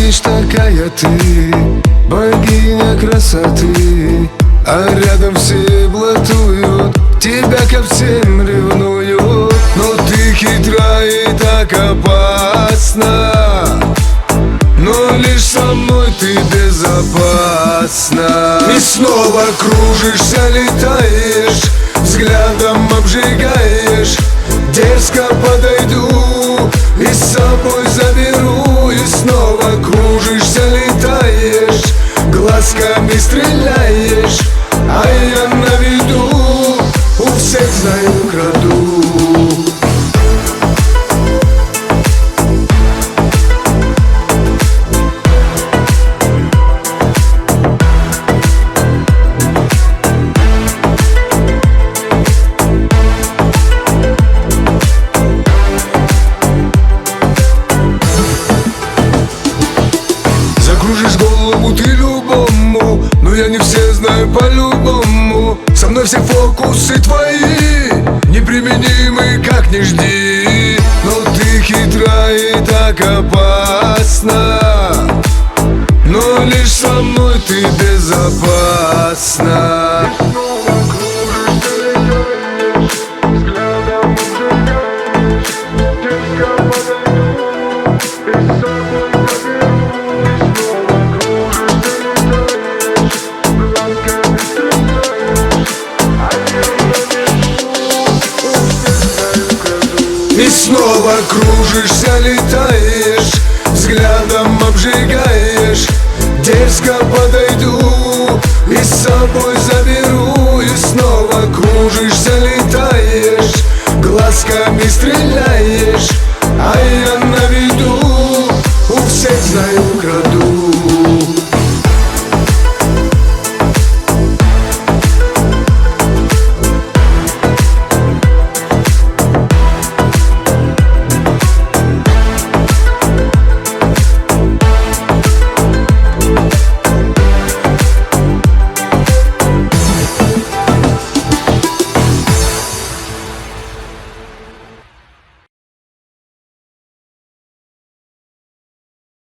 видишь, такая ты, богиня красоты, а рядом все блатуют, тебя ко всем ревнуют. Но ты хитра и так опасна, но лишь со мной ты безопасна. И снова кружишься, летаешь, взглядом обжигаешь. Дерзко подойду и с собой заберу. И снова кружишься, летаешь, глазками стреляешь, а я на виду у всех знаю, краду. Закружишь голову ты любому, но я не все знаю по-любому. Со мной все фокусы твои неприменимы, как не жди. Но ты хитра и так опасна, но лишь со мной ты безопасна. И снова кружишься, летаешь, взглядом обжигаешь. Дерзко подойду и с собой заберу. И снова кружишься, летаешь, глазками стреляешь,